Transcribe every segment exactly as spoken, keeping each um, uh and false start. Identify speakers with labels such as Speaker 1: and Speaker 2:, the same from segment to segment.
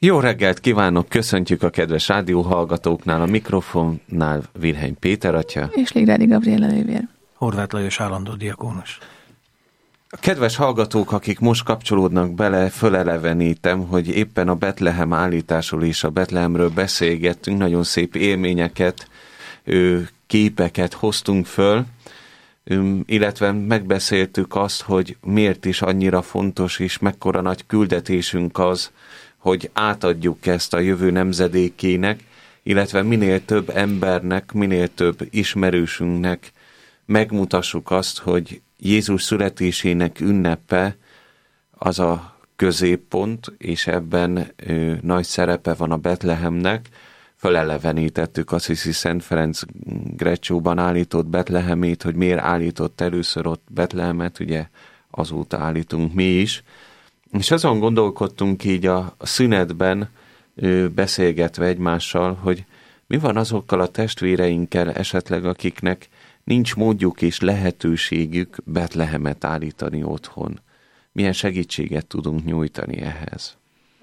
Speaker 1: Jó reggelt kívánok, köszöntjük a kedves rádióhallgatóknál, a mikrofonnál Vilhelm Péter atya.
Speaker 2: És Ligrádi Gabriella nővér.
Speaker 3: Horváth Lajos állandó diakónus.
Speaker 1: A kedves hallgatók, akik most kapcsolódnak bele, fölelevenítem, hogy éppen a Betlehem állításról és a Betlehemről beszélgettünk, nagyon szép élményeket, képeket hoztunk föl, illetve megbeszéltük azt, hogy miért is annyira fontos és mekkora nagy küldetésünk az, hogy átadjuk ezt a jövő nemzedékének, illetve minél több embernek, minél több ismerősünknek megmutassuk azt, hogy Jézus születésének ünnepe az a középpont, és ebben ö, nagy szerepe van a Betlehemnek. Fölelevenítettük azt hiszi Szent Ferenc Greccióban állított Betlehemét, hogy miért állított először ott Betlehemet, ugye azóta állítunk mi is. És azon gondolkodtunk így a, a szünetben ö, beszélgetve egymással, hogy mi van azokkal a testvéreinkkel esetleg, akiknek nincs módjuk és lehetőségük Betlehemet állítani otthon. Milyen segítséget tudunk nyújtani ehhez?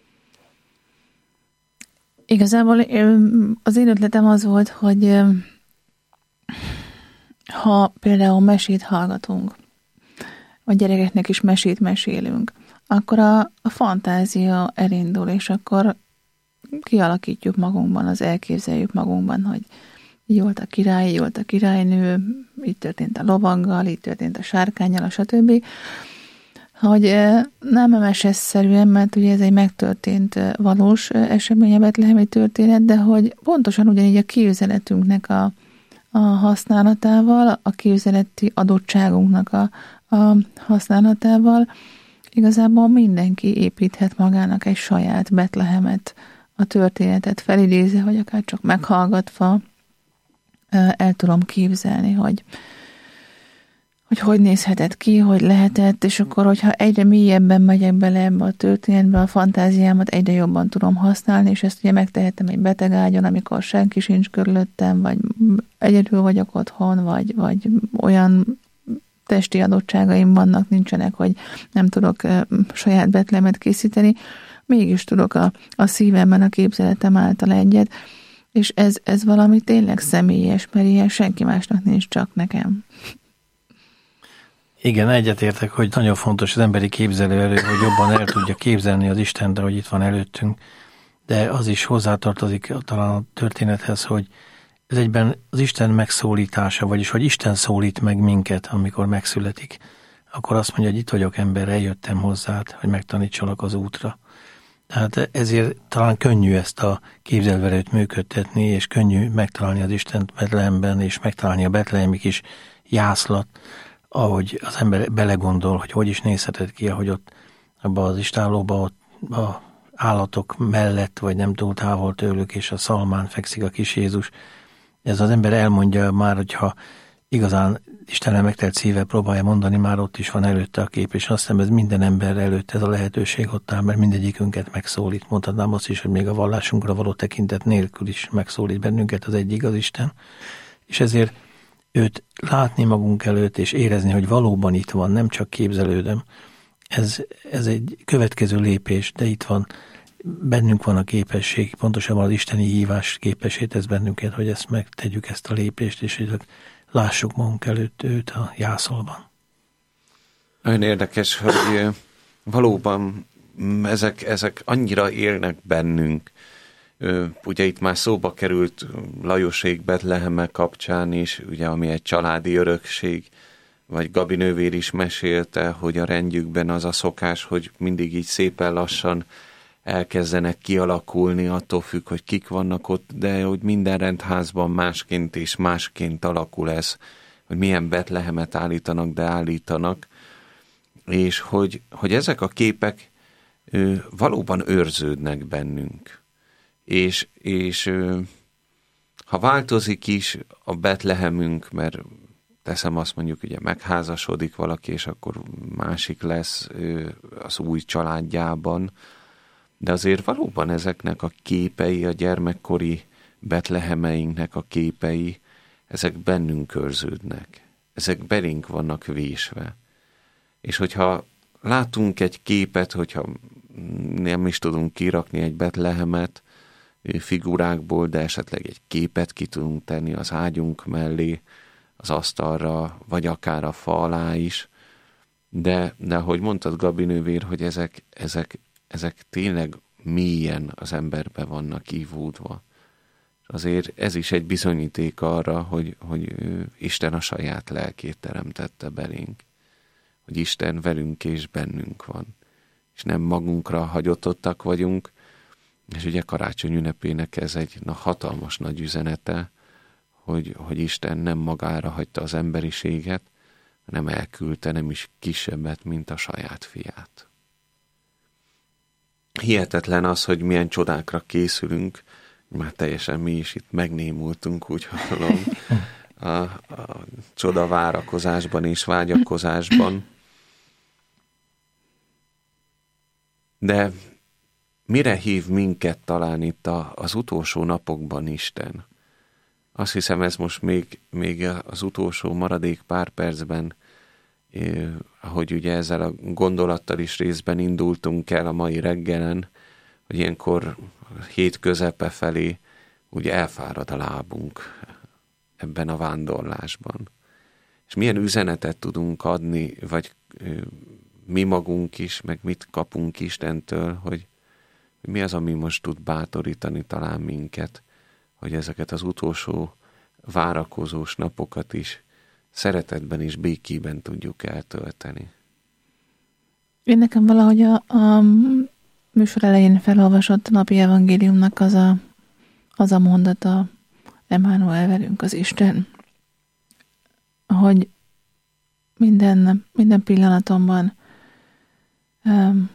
Speaker 2: Igazából az én ötletem az volt, hogy ha például mesét hallgatunk, vagy gyerekeknek is mesét mesélünk, akkor a, a fantázia elindul, és akkor kialakítjuk magunkban, az elképzeljük magunkban, hogy így volt a király, így volt a királynő, így történt a lovaggal, így történt a sárkánnyal, stb. Hogy nem em es es-szerűen, mert ugye ez egy megtörtént valós esemény, a betlehemi történet, de hogy pontosan ugyanígy a képzeletünknek a, a használatával, a képzeleti adottságunknak a, a használatával igazából mindenki építhet magának egy saját Betlehemet, a történetet felidézve, vagy akár csak meghallgatva, el tudom képzelni, hogy, hogy hogy nézhetett ki, hogy lehetett, és akkor, hogyha egyre mélyebben megyek bele ebbe a történetbe, a fantáziámat egyre jobban tudom használni, és ezt ugye megtehetem egy beteg ágyon, amikor senki sincs körülöttem, vagy egyedül vagyok otthon, vagy, vagy olyan testi adottságaim vannak, nincsenek, hogy nem tudok saját Betlehemet készíteni, mégis tudok a, a szívemben, a képzeletem által egyet, és ez, ez valami tényleg személyes, mert ilyen senki másnak nincs, csak nekem.
Speaker 3: Igen, egyetértek, hogy nagyon fontos az emberi képzelőerő, hogy jobban el tudja képzelni az Istent, ahogy itt van előttünk, de az is hozzátartozik talán a történethez, hogy ez egyben az Isten megszólítása, vagyis hogy Isten szólít meg minket, amikor megszületik. Akkor azt mondja, hogy itt vagyok ember, eljöttem hozzád, hogy megtanítsalak az útra. Tehát ezért talán könnyű ezt a képzelőerőt működtetni, és könnyű megtalálni az Istent Betlehemben, és megtalálni a betlehemi kis jászlat, ahogy az ember belegondol, hogy hogy is nézhetett ki, ahogy ott abban az istállóban ott a állatok mellett, vagy nem túl távol tőlük, és a szalmán fekszik a kis Jézus. Ez az ember elmondja már, hogyha igazán Istennel megtelt szíve próbálja mondani, már ott is van előtte a kép, és azt hiszem, ez minden ember előtt ez a lehetőség ott áll, mert mindegyikünket megszólít. Mondhatnám azt is, hogy még a vallásunkra való tekintet nélkül is megszólít bennünket az egyik az Isten. És ezért őt látni magunk előtt, és érezni, hogy valóban itt van, nem csak képzelődöm, ez, ez egy következő lépés, de itt van, bennünk van a képesség, pontosabban az isteni hívás képesét ez bennünket, hogy ezt megtegyük, ezt a lépést, és hogy lássuk magunk előtt őt a jászolban.
Speaker 1: Nagyon érdekes, hogy valóban ezek, ezek annyira élnek bennünk. Ugye itt már szóba került Lajosék Betleheme kapcsán is, ugye, ami egy családi örökség, vagy Gabi nővér is mesélte, hogy a rendjükben az a szokás, hogy mindig így szépen lassan elkezdenek kialakulni, attól függ, hogy kik vannak ott, de hogy minden rendházban másként és másként alakul ez, hogy milyen Betlehemet állítanak, de állítanak, és hogy, hogy ezek a képek ö, valóban őrződnek bennünk. És, és ö, ha változik is a Betlehemünk, mert teszem azt mondjuk, ugye megházasodik valaki, és akkor másik lesz ö, az új családjában, de azért valóban ezeknek a képei, a gyermekkori Betlehemeinknek a képei, ezek bennünk őrződnek. Ezek belénk vannak vésve. És hogyha látunk egy képet, hogyha nem is tudunk kirakni egy Betlehemet figurákból, de esetleg egy képet ki tudunk tenni az ágyunk mellé, az asztalra, vagy akár a fa alá is. De, de ahogy mondtad, Gabi nővér, hogy ezek, ezek, ezek tényleg mélyen az emberbe vannak ívódva. Azért ez is egy bizonyíték arra, hogy, hogy Isten a saját lelkét teremtette belénk. Hogy Isten velünk és bennünk van. És nem magunkra hagyottak vagyunk, és ugye karácsony ünnepének ez egy na, hatalmas nagy üzenete, hogy, hogy Isten nem magára hagyta az emberiséget, hanem elküldte nem is kisebbet, mint a saját fiát. Hihetetlen az, hogy milyen csodákra készülünk, már teljesen mi is itt megnémultunk, úgy hallom, a, a csoda várakozásban és vágyakozásban. De mire hív minket talán itt a, az utolsó napokban Isten? Azt hiszem, ez most még, még az utolsó maradék pár percben, eh, ahogy ugye ezzel a gondolattal is részben indultunk el a mai reggelen, hogy ilyenkor hét közepe felé ugye elfárad a lábunk ebben a vándorlásban. És milyen üzenetet tudunk adni, vagy eh, mi magunk is, meg mit kapunk Istentől, hogy, hogy mi az, ami most tud bátorítani talán minket, hogy ezeket az utolsó várakozós napokat is szeretetben és békében tudjuk eltölteni.
Speaker 2: Én nekem valahogy a, a műsor elején felolvasott napi evangéliumnak az a, az a mondata, Emmanuel velünk az Isten, hogy minden, minden pillanatomban um,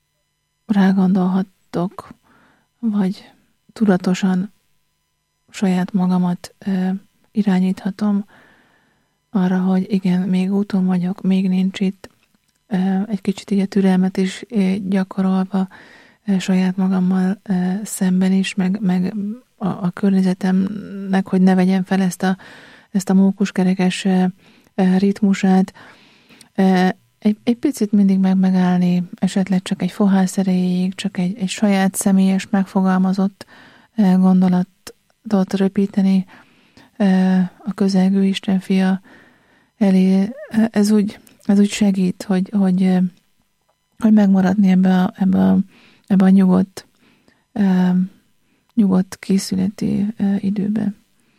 Speaker 2: rágondolhattok, vagy tudatosan saját magamat uh, irányíthatom arra, hogy igen, még úton vagyok, még nincs itt, uh, egy kicsit így a türelmet is uh, gyakorolva uh, saját magammal uh, szemben is, meg, meg a, a környezetemnek, hogy ne vegyem fel ezt a, ezt a mókuskerekes uh, uh, ritmusát. Uh, egy, egy picit mindig meg megállni, esetleg csak egy fohász erejéig, csak egy, egy saját személyes megfogalmazott uh, gondolatot röpíteni uh, a közelgő Isten fia elé. Uh, ez úgy, ez úgy segít, hogy, hogy, uh, hogy megmaradni ebbe a, ebbe a, ebbe a nyugodt, uh, nyugodt készületi uh, időbe.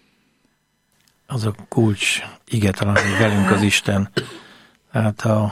Speaker 3: Az a kulcs ige talán, hogy velünk az Isten. Hát a,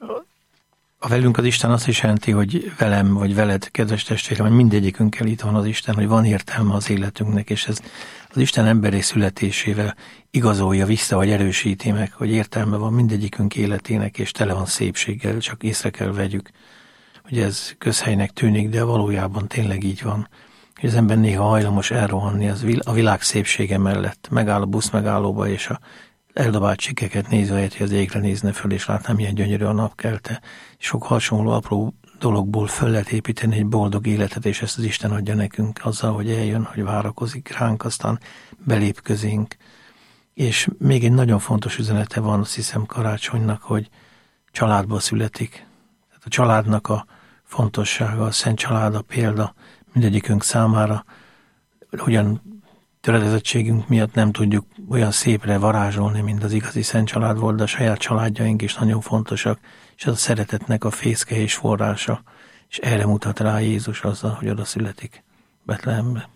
Speaker 3: a velünk az Isten azt is jelenti, hogy velem vagy veled, kedves testvérem, mindegyikünkkel itt van az Isten, hogy van értelme az életünknek, és ez az Isten emberi születésével igazolja vissza, vagy erősíti meg, hogy értelme van mindegyikünk életének, és tele van szépséggel, csak észre kell vegyük, hogy ez közhelynek tűnik, de valójában tényleg így van. Az ember néha hajlamos elrohanni az a világ szépsége mellett. Megáll a busz megállóba, és a eldobált csikeket nézve, hogy az égre nézne föl, és látná, milyen gyönyörű a napkelte. Sok hasonló apró dologból föl lehet építeni egy boldog életet, és ezt az Isten adja nekünk azzal, hogy eljön, hogy várakozik ránk, aztán belép közénk. És még egy nagyon fontos üzenete van, azt hiszem, karácsonynak, hogy családba születik. Tehát a családnak a fontossága, a Szent Család a példa mindegyikünk számára, hogyan töredezettségünk miatt nem tudjuk olyan szépre varázsolni, mint az igazi Szent Család volt, de a saját családjaink is nagyon fontosak, és az a szeretetnek a fészke és forrása, és erre mutat rá Jézus azzal, hogy oda születik Betlehembe.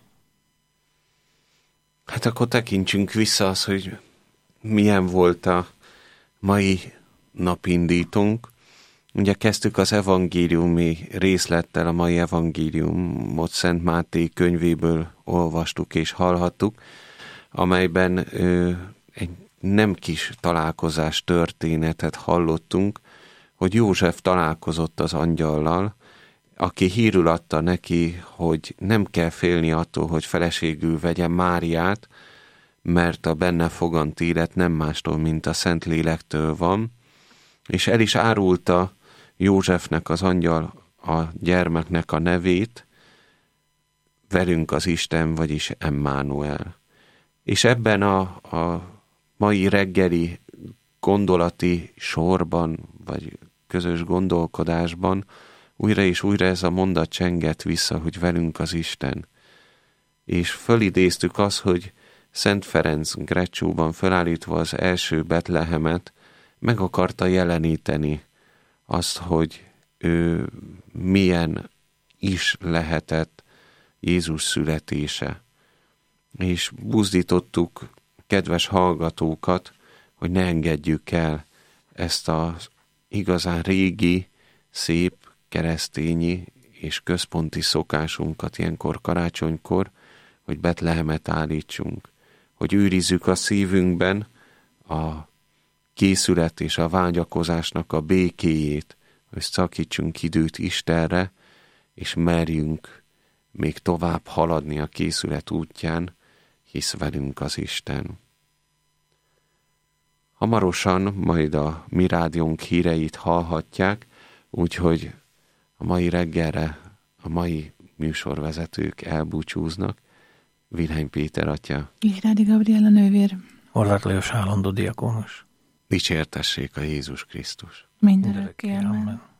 Speaker 1: Hát akkor tekintsünk vissza az, hogy milyen volt a mai napindítónk. Ugye kezdtük az evangéliumi részlettel, a mai evangéliumot Szent Máté könyvéből olvastuk és hallhattuk, amelyben ö, egy nem kis találkozás történetet hallottunk, hogy József találkozott az angyallal, aki hírül adta neki, hogy nem kell félni attól, hogy feleségül vegye Máriát, mert a benne fogant élet nem mástól, mint a Szentlélektől van, és el is árulta Józsefnek az angyal a gyermeknek a nevét, velünk az Isten, vagyis Emmanuel. És ebben a, a mai reggeli gondolati sorban, vagy közös gondolkodásban újra és újra ez a mondat csengett vissza, hogy velünk az Isten. És fölidéztük azt, hogy Szent Ferenc Greccsóban felállítva az első Betlehemet, meg akarta jeleníteni azt, hogy ő milyen is lehetett Jézus születése. És buzdítottuk kedves hallgatókat, hogy ne engedjük el ezt az igazán régi, szép keresztényi és központi szokásunkat ilyenkor karácsonykor, hogy Betlehemet állítsunk, hogy őrizzük a szívünkben a készület és a vágyakozásnak a békéjét, hogy szakítsunk időt Istenre, és merjünk még tovább haladni a készület útján, hisz velünk az Isten. Hamarosan majd a mi rádiónk híreit hallhatják, úgyhogy a mai reggelre a mai műsorvezetők elbúcsúznak. Vilhelm Péter atya.
Speaker 2: Ihrádi Gabriella nővér.
Speaker 3: Horváth Lajos állandó diakónus.
Speaker 1: Dicsértessék a Jézus Krisztus.
Speaker 2: Mindörökké. Amen.